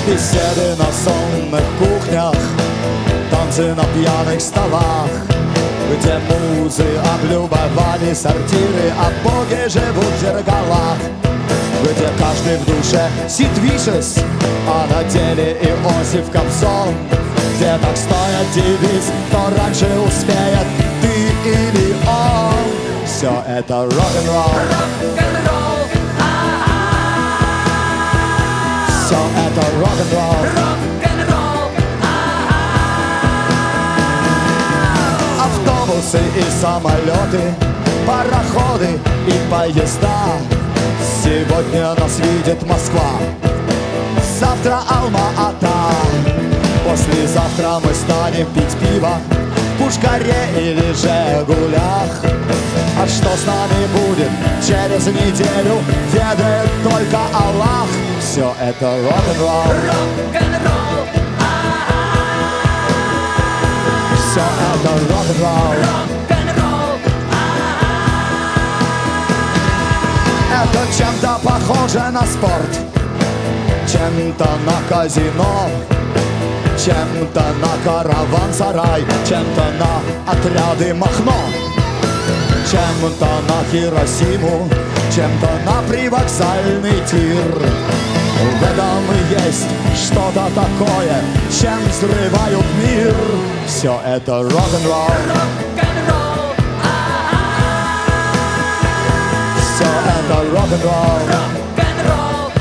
Беседы на сонных кухнях, танцы на пьяных столах, где музы облюбовали сортиры, а боги живут в зеркалах, где каждый в душе Сид Вишес, а на деле Иосиф Кобзон, где так стоит девиз, кто раньше успеет, ты или он. Все это рок-н-ролл, Рок-н-ролл, все это рок-н-ролл. рок-н-ролл, Автобусы и самолеты, пароходы и поезда. Сегодня нас видит Москва, завтра Алма-Ата. Послезавтра мы станем пить пиво в Пушкаре или Жигулях. А что с нами будет через неделю, ведает только Аллах. Все это рок-н-ролл, рок-н-ролл, все это рок-н-ролл. рок-н-ролл, Это чем-то похоже на спорт, чем-то на казино, чем-то на караван-сарай, чем-то на отряды Махно, чем-то на Хиросиму, чем-то на привокзальный тир. В этом есть что-то такое, чем взрывают мир. Все это рок-н-ролл, рок-н-ролл, все это рок-н-ролл. рок-н-ролл,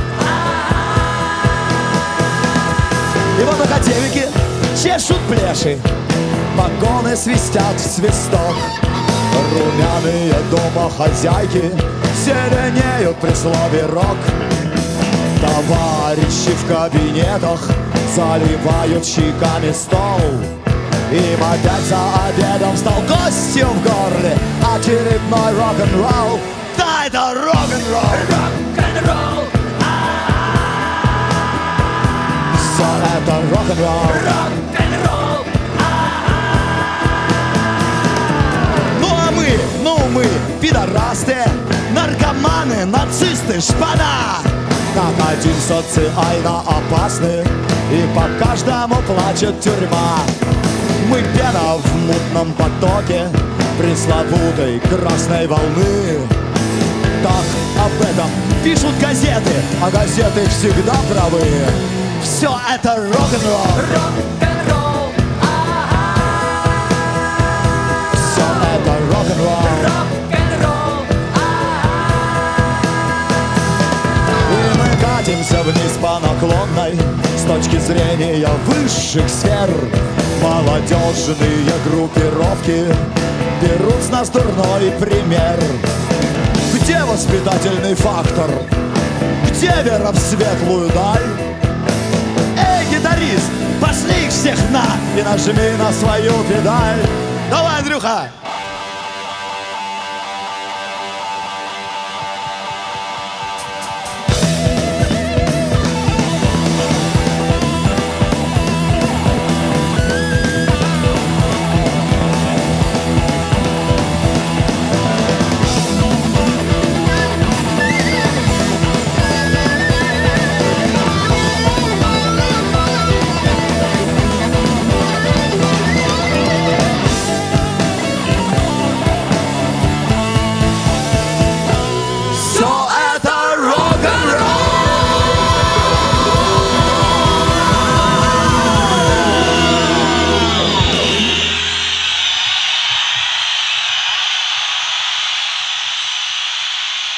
И вот академики чешут плеши, вагоны свистят в свисток. Румяные домохозяйки зеленеют при слове рок. Товарищи в кабинетах заливают щеками стол. Им опять за обедом стал гостью в горле очередной рок-н-ролл. Да, это рок-н-ролл, рок-н-ролл, все это рок-н-ролл. рок-н-ролл, Мы пидорасты, наркоманы, нацисты, шпана. Как один социально опасны, и по каждому плачет тюрьма. Мы пена в мутном потоке пресловутой красной волны. Так об этом пишут газеты, а газеты всегда правы. Все это рок-н-ролл, рок-н-ролл, все это рок-н-ролл. рок-н-ролл, И мы катимся вниз по наклонной с точки зрения высших сфер. Молодежные группировки берут с нас дурной пример. Где воспитательный фактор? Где вера в светлую даль? Эй, гитарист, пошли их всех на и нажми на свою педаль. Давай, Андрюха!